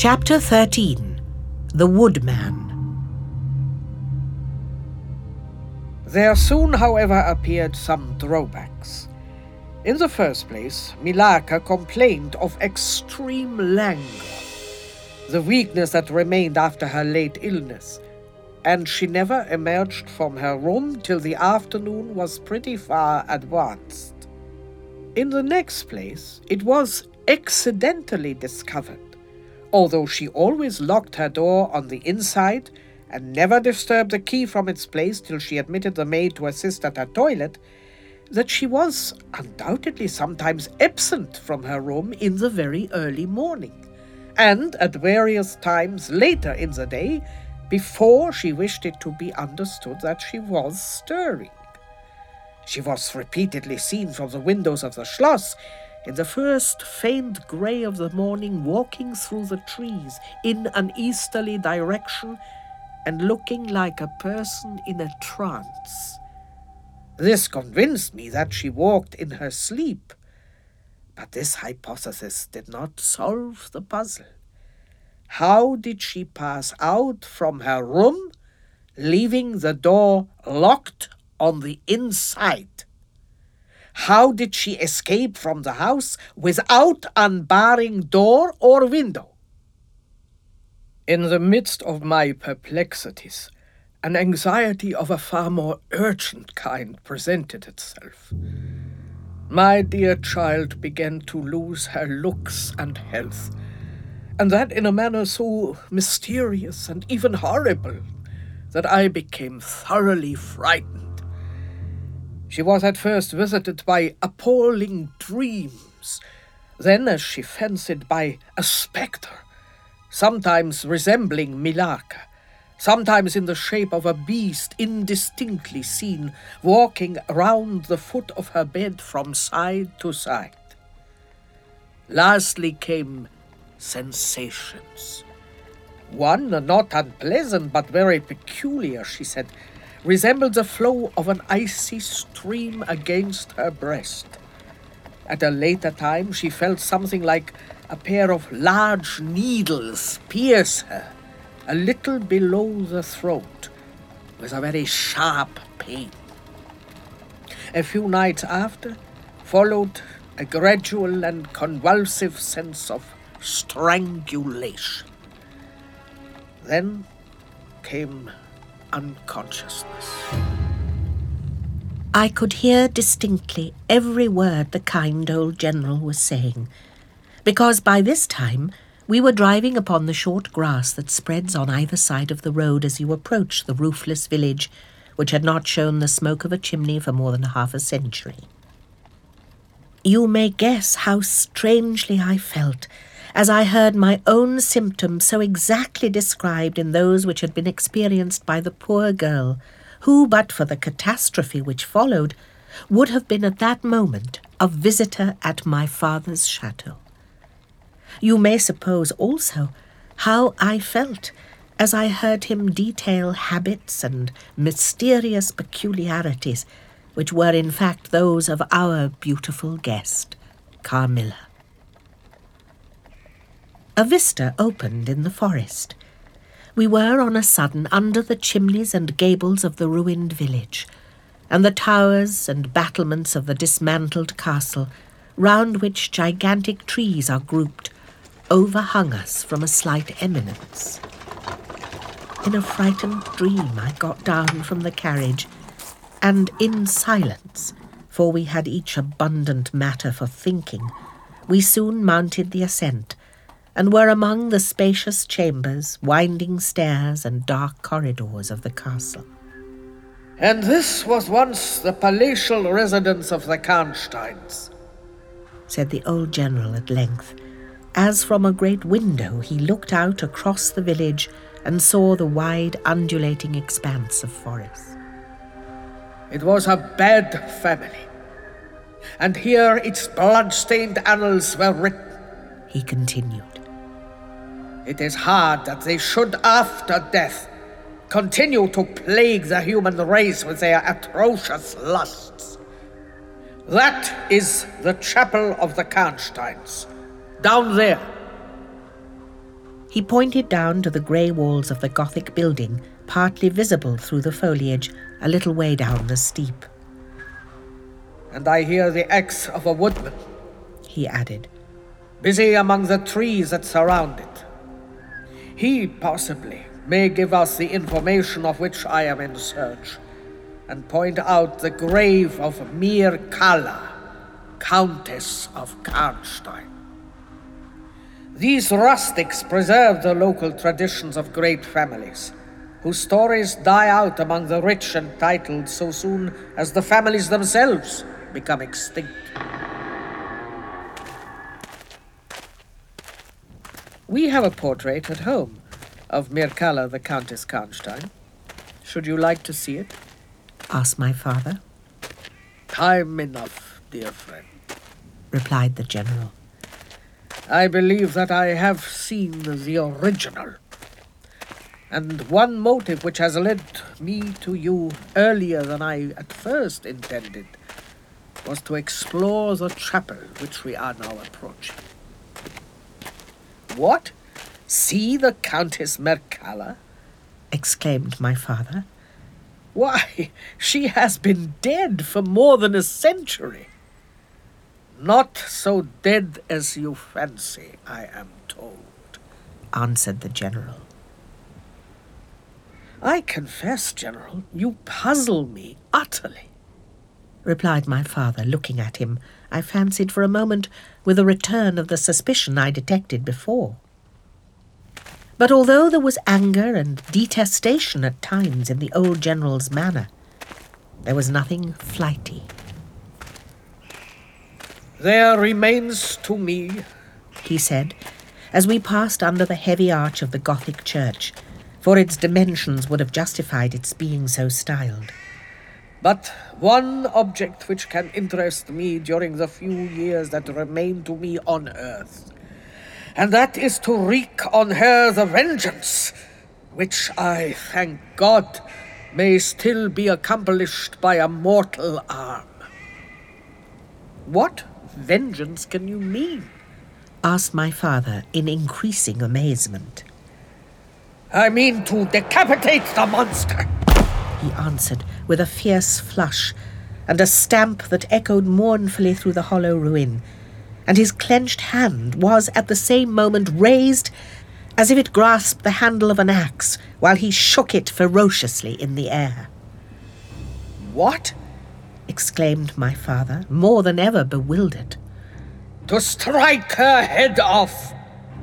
Chapter 13. The Woodman. There soon, however, appeared some drawbacks. In the first place, Milaka complained of extreme languor, the weakness that remained after her late illness, and she never emerged from her room till the afternoon was pretty far advanced. In the next place, it was accidentally discovered, although she always locked her door on the inside and never disturbed the key from its place till she admitted the maid to assist at her toilet, that she was undoubtedly sometimes absent from her room in the very early morning, and at various times later in the day, before she wished it to be understood that she was stirring. She was repeatedly seen from the windows of the Schloss in the first faint grey of the morning, walking through the trees in an easterly direction and looking like a person in a trance. This convinced me that she walked in her sleep, but this hypothesis did not solve the puzzle. How did she pass out from her room, leaving the door locked on the inside? How did she escape from the house without unbarring door or window? In the midst of my perplexities, an anxiety of a far more urgent kind presented itself. My dear child began to lose her looks and health, and that in a manner so mysterious and even horrible that I became thoroughly frightened. She was at first visited by appalling dreams, then, as she fancied, by a spectre, sometimes resembling Milaka, sometimes in the shape of a beast indistinctly seen, walking round the foot of her bed from side to side. Lastly came sensations. One, not unpleasant but very peculiar, she said, resembled the flow of an icy stream against her breast. At a later time, she felt something like a pair of large needles pierce her a little below the throat, with a very sharp pain. A few nights after followed a gradual and convulsive sense of strangulation. Then came unconsciousness. I could hear distinctly every word the kind old general was saying, because by this time we were driving upon the short grass that spreads on either side of the road as you approach the roofless village, which had not shown the smoke of a chimney for more than half a century. You may guess how strangely I felt as I heard my own symptoms so exactly described in those which had been experienced by the poor girl, who, but for the catastrophe which followed, would have been at that moment a visitor at my father's chateau. You may suppose also how I felt as I heard him detail habits and mysterious peculiarities which were in fact those of our beautiful guest, Carmilla. A vista opened in the forest. We were on a sudden under the chimneys and gables of the ruined village, and the towers and battlements of the dismantled castle, round which gigantic trees are grouped, overhung us from a slight eminence. In a frightened dream I got down from the carriage, and in silence, for we had each abundant matter for thinking, we soon mounted the ascent, and were among the spacious chambers, winding stairs, and dark corridors of the castle. And this was once the palatial residence of the Karnsteins, said the old general at length, as from a great window he looked out across the village and saw the wide undulating expanse of forest. It was a bad family, and here its blood-stained annals were written, he continued. It is hard that they should, after death, continue to plague the human race with their atrocious lusts. That is the chapel of the Karnsteins, down there. He pointed down to the grey walls of the Gothic building, partly visible through the foliage a little way down the steep. "And I hear the axe of a woodman," he added. "busy among the trees that surround it. He, possibly, may give us the information of which I am in search, and point out the grave of Mircalla, Countess of Karnstein. These rustics preserve the local traditions of great families, whose stories die out among the rich and titled so soon as the families themselves become extinct." "We have a portrait at home of Mircalla, the Countess Karnstein. Should you like to see it?" asked my father. "Time enough, dear friend," replied the general. "I believe that I have seen the original. And one motive which has led me to you earlier than I at first intended was to explore the chapel which we are now approaching." "What? See the Countess Mircalla?" exclaimed my father. "Why, she has been dead for more than a century." "Not so dead as you fancy, I am told," answered the general. "I confess, General, you puzzle me utterly," replied my father, looking at him, I fancied for a moment, with a return of the suspicion I detected before. But although there was anger and detestation at times in the old general's manner, there was nothing flighty. "There remains to me," he said, as we passed under the heavy arch of the Gothic church, for its dimensions would have justified its being so styled, "but one object which can interest me during the few years that remain to me on earth, and that is to wreak on her the vengeance which, I thank God, may still be accomplished by a mortal arm." "What vengeance can you mean?" asked my father in increasing amazement. "I mean to decapitate the monster," he answered with a fierce flush and a stamp that echoed mournfully through the hollow ruin, and his clenched hand was at the same moment raised as if it grasped the handle of an axe, while he shook it ferociously in the air. "What?" exclaimed my father, more than ever bewildered. "To strike her head off."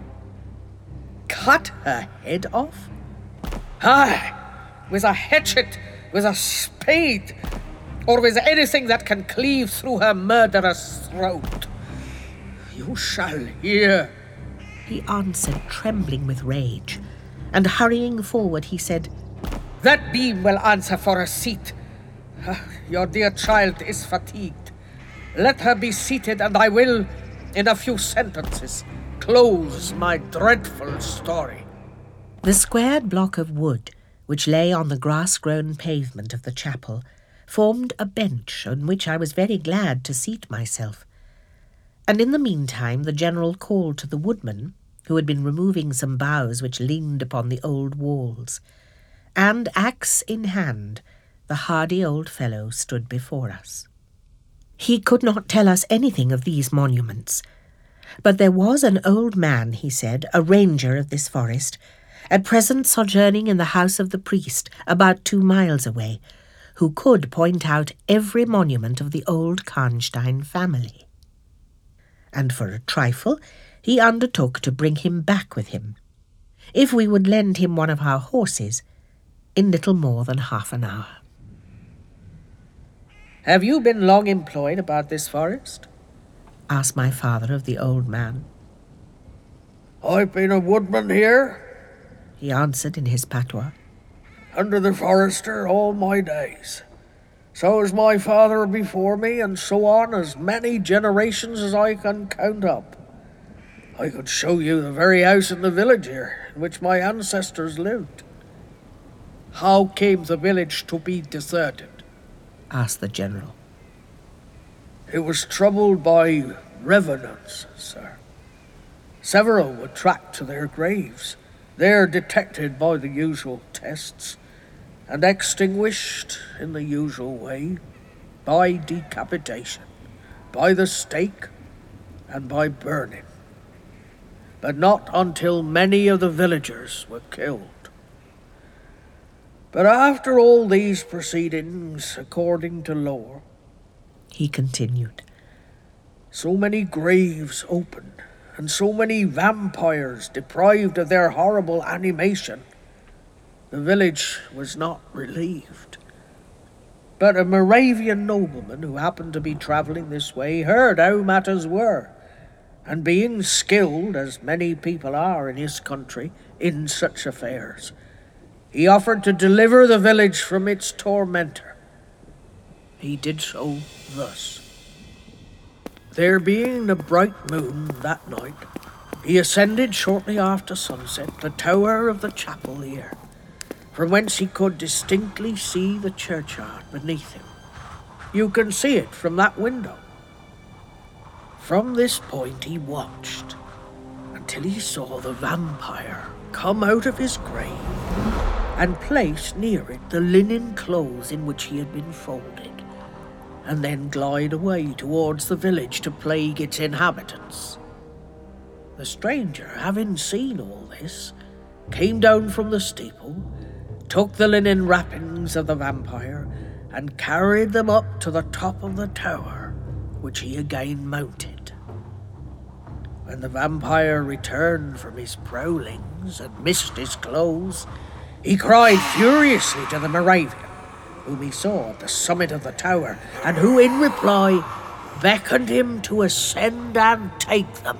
Cut her head off? Aye, with a hatchet, with a spade, or with anything that can cleave through her murderous throat. You shall hear," he answered, trembling with rage, and hurrying forward he said, "That beam will answer for a seat. Your dear child is fatigued. Let her be seated, and I will, in a few sentences, close my dreadful story." The squared block of wood, which lay on the grass-grown pavement of the chapel, formed a bench on which I was very glad to seat myself. And in the meantime the general called to the woodman, who had been removing some boughs which leaned upon the old walls, and, axe in hand, the hardy old fellow stood before us. He could not tell us anything of these monuments, but there was an old man, he said, a ranger of this forest, at present sojourning in the house of the priest, about 2 miles away, who could point out every monument of the old Karnstein family. And for a trifle he undertook to bring him back with him, if we would lend him one of our horses, in little more than half an hour. "Have you been long employed about this forest?" asked my father of the old man. "I've been a woodman here," he answered in his patois, "under the forester all my days. So is my father before me, and so on as many generations as I can count up. I could show you the very house in the village here, in which my ancestors lived." "How came the village to be deserted?" asked the general. "It was troubled by revenants, sir. Several were tracked to their graves, there detected by the usual tests, and extinguished in the usual way, by decapitation, by the stake, and by burning. But not until many of the villagers were killed. But after all these proceedings, according to lore, he continued, so many graves opened, and so many vampires deprived of their horrible animation, the village was not relieved. But a Moravian nobleman who happened to be travelling this way heard how matters were, and being skilled, as many people are in his country, in such affairs, he offered to deliver the village from its tormentor. He did so thus. There being a bright moon that night, he ascended shortly after sunset the tower of the chapel here, from whence he could distinctly see the churchyard beneath him. You can see it from that window. From this point he watched until he saw the vampire come out of his grave and place near it the linen clothes in which he had been folded, and then glide away towards the village to plague its inhabitants. The stranger, having seen all this, came down from the steeple, took the linen wrappings of the vampire, and carried them up to the top of the tower, which he again mounted. When the vampire returned from his prowlings and missed his clothes, he cried furiously to the Moravian, whom he saw at the summit of the tower, and who, in reply, beckoned him to ascend and take them.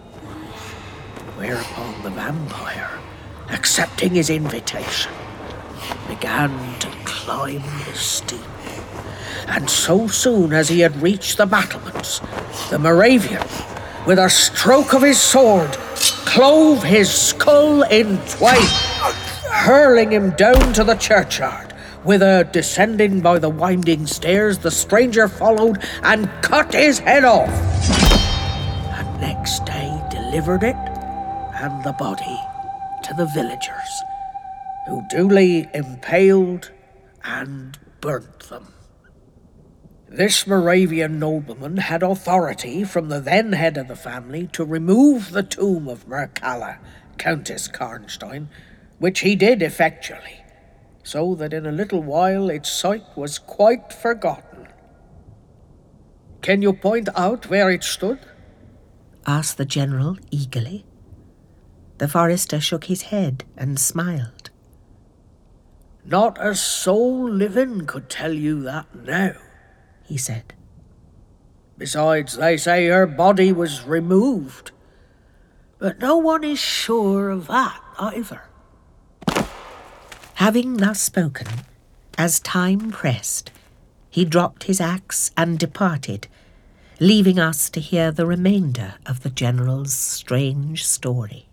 Whereupon the vampire, accepting his invitation, began to climb the steep. And so soon as he had reached the battlements, the Moravian, with a stroke of his sword, clove his skull in twain, hurling him down to the churchyard, whither, descending by the winding stairs, the stranger followed and cut his head off, and next day delivered it and the body to the villagers, who duly impaled and burnt them. This Moravian nobleman had authority from the then head of the family to remove the tomb of Mircalla, Countess Karnstein, which he did effectually, so that in a little while its site was quite forgotten. Can you point out where it stood? asked the general eagerly. The forester shook his head and smiled. Not a soul living could tell you that now, he said. Besides, they say her body was removed, but no one is sure of that either. Having thus spoken, as time pressed, he dropped his axe and departed, leaving us to hear the remainder of the general's strange story.